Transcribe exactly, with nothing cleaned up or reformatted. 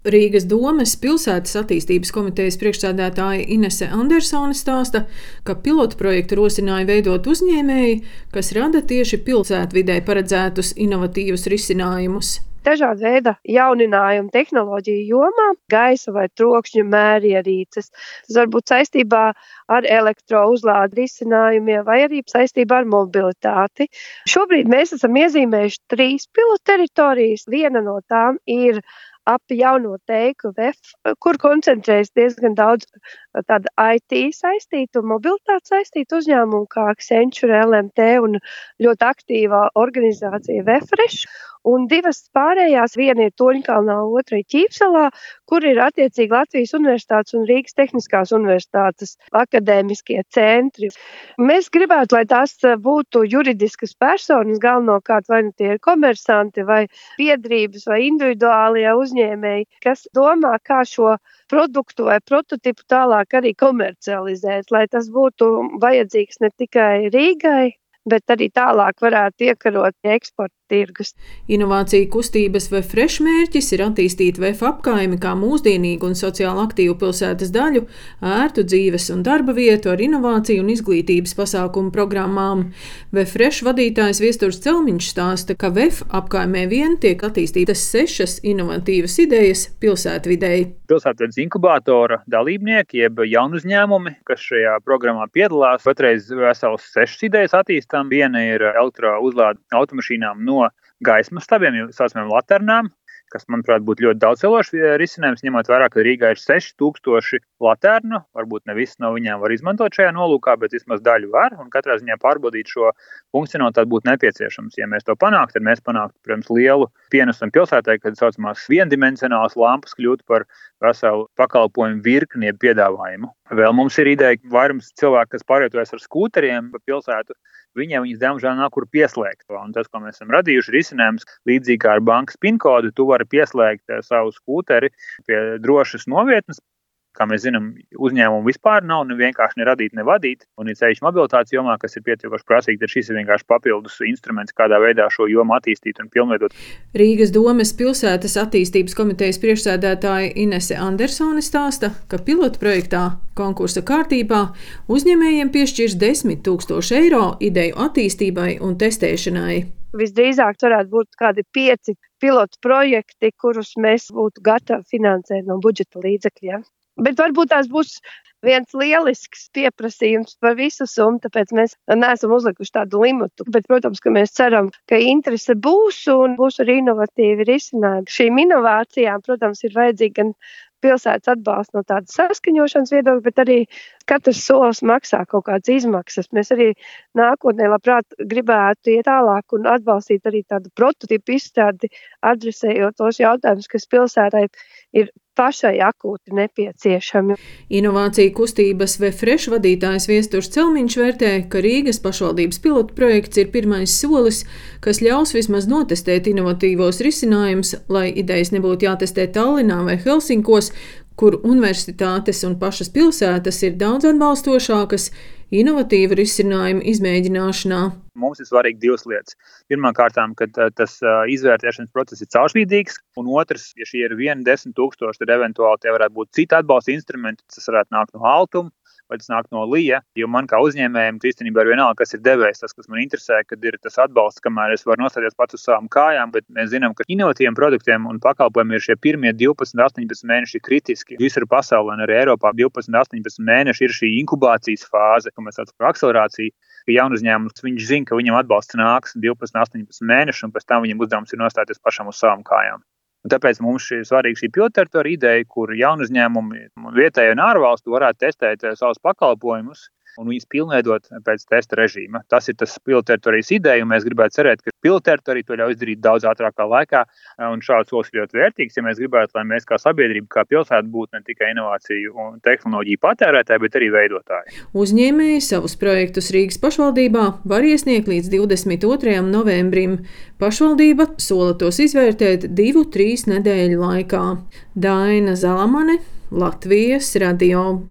Rīgas domes pilsētas attīstības komitejas priekšsēdētāja Inese Andersone stāsta, ka pilotprojektu rosināja veidot uzņēmēji, kas rada tieši pilsētvidē paredzētus inovatīvus risinājumus. Dažāda veida jauninājumi tehnoloģiju jomā, gaisa vai trokšņa mērierīces. Tas var būt saistībā ar elektrouzlādes risinājumiem vai arī saistībā ar mobilitāti. Šobrīd mēs esam iezīmējuši trīs pilotteritorijas. Viena no tām ir ap jauno teiku V E F, kur koncentrējas diezgan daudz tāda I T saistītu, mobilitātes saistītu uzņēmumu, kā Accenture, L M T un ļoti aktīvā organizācija Vefresh. Un divas pārējās, viena ir Toļņkalnā, otra ir Ķīpsalā, kur ir attiecīgi Latvijas Universitātes un Rīgas Tehniskās Universitātes akadēmiskie centri. Mēs gribētu, lai tās būtu juridiskas personas, galvenokārt vai nu tie ir komersanti vai biedrības vai individuālie uzņēmēji, kas domā, kā šo produktu vai prototipu tālāk arī komercializēt, lai tas būtu vajadzīgs ne tikai Rīgai, bet arī tālāk varētu iekarot eksporta tirgus. Inovāciju kustības Vefresh mērķis ir attīstīt V E F apkaimi kā mūsdienīgu un sociāli aktīvu pilsētas daļu, ērtu dzīves un darba vietu ar inovāciju un izglītības pasākumu programmām. Vefresh vadītājs Viesturs Celmiņš stāsta, ka V E F apkaimē vien tiek attīstītas sešas inovatīvas idejas pilsētvidei. Pilsētvides inkubātora dalībnieki, jeb jaunu uzņēmumi, kas šajā programmā piedalās, patreiz veselas sešas idejas attīstām. Viena ir elektrouzlāde automašīnām no gaismas stabiem, jau saucamiem laternām, kas, manuprāt, būtu ļoti daudzceļošs risinājums, ņemot vērā, ka Rīgā ir seši tūkstoši laternu, varbūt ne visas no viņām var izmantot šajā nolūkā, bet vismaz daļu var, un katrā ziņā pārbaudīt šo funkcionalitāti būtu nepieciešams. Ja mēs to panāktu, tad mēs panāktu, protams, lielu pienesumu pilsētai, kad saucamās viendimensionālas lampas kļūtu par veselu pakalpojumu virkni jeb piedāvājumu. Vēl mums ir ideja, ka vairums cilvēku, kas pārvietojas ar skūteriem pa pilsētu, viņiem viņas diemžēl nav kur pieslēgt. Un tas, ko mēs esam radījuši, risinājums līdzīgi kā ar bankas pinkodu, tu vari pieslēgt savu skūteri pie drošas novietnes. Kā mēs zinām, uzņēmumu vispār nav ne vienkārši ne radīt, ne vadīt, un ir ceļš mobilitātes jomā, kas ir pietiekoši prasīgi, tad šis ir vienkārši papildus instruments, kādā veidā šo jomu attīstīt un pilnveidot. Rīgas domes pilsētas attīstības komitejas priekšsēdētāja Inese Andersone stāsta, ka pilotprojektā konkursa kārtībā uzņēmējiem piešķirs desmit tūkstoši eiro ideju attīstībai un testēšanai. Visdrīzāk varētu būt kādi pieci pilotu projekti, kurus mēs būtu gatavi finansēt no budžeta līdzekļiem. Bet varbūt tās būs viens lielisks pieprasījums par visu summu, tāpēc mēs neesam uzlikuši tādu limitu. Bet, protams, ka mēs ceram, ka interese būs un būs arī inovatīvi risinājumi. Šīm inovācijām, protams, ir vajadzīgi gan pilsētas atbalsts no tādas saskaņošanas viedokļa, bet arī katrs solis maksā kaut kādas izmaksas. Mēs arī nākotnē labprāt gribētu iet tālāk un atbalstīt arī tādu prototipu izstrādi, adresējot tos jautājumus, kas pilsētai ir pašai akūti nepieciešami. Inovāciju kustības Vefresh vadītājs Viesturs Celmiņš vērtē, ka Rīgas pašvaldības pilotu projekts ir pirmais solis, kas ļaus vismaz notestēt inovatīvos risinājumus, lai idejas nebūtu jātestē Tallinā vai Helsinkos, kur universitātes un pašas pilsētas ir daudz atbalstošākas inovatīvu risinājumu izmēģināšanā. Mums ir svarīgi divas lietas. Pirmkārtām, ka tas izvērtēšanas process ir caurspīdīgs, un otrs, ja šie ir vieni desmit tūkstoši, tad eventuāli tie varētu būt citi atbalsta instrumenti, tas varētu nākt no Altuma, vai tas nāk no Lija, jo man kā uzņēmējiem īstenībā ir vienalga, kas ir devējs. Tas, kas man interesē, kad ir tas atbalsts, kamēr es varu nostāties pats uz savām kājām, bet mēs zinām, ka inovatīviem produktiem un pakalpojumiem ir šie pirmie divpadsmit, astoņpadsmit mēneši kritiski. Visur pasaulē un arī Eiropā divpadsmit, astoņpadsmit mēneši ir šī inkubācijas fāze, ko mēs saucam par akcelerāciju, ka jaunu uzņēmumus viņš zina, ka viņam atbalsts nāks divpadsmit, astoņpadsmit mēneši, un pēc tam viņam uzdevums ir nostāties pašam uz savām kājām. Un tāpēc mums ir svarīga šī pilotteritorija ideja, kur jaunu uzņēmumi vietēji un ārvalstu varētu testēt savus pakalpojumus un viņus pilnveidot pēc testa režīma. Tas ir tas pilotteritorijas ideja, un mēs gribētu cerēt, ka pilotteritorija to ļauj izdarīt daudz ātrākā laikā, un šāds solis ļoti vērtīgs, ja mēs gribētu, lai mēs kā sabiedrība, kā pilsēta būtu ne tikai inovāciju un tehnoloģiju patērētāji, bet arī veidotāji. Uzņēmēji savus projektus Rīgas pašvaldībā var iesniegt līdz divdesmit otrajam novembrim. Pašvaldība sola tos izvērtēt divu, trīs nedēļu laikā. Daina Zalamane, Latvijas radio.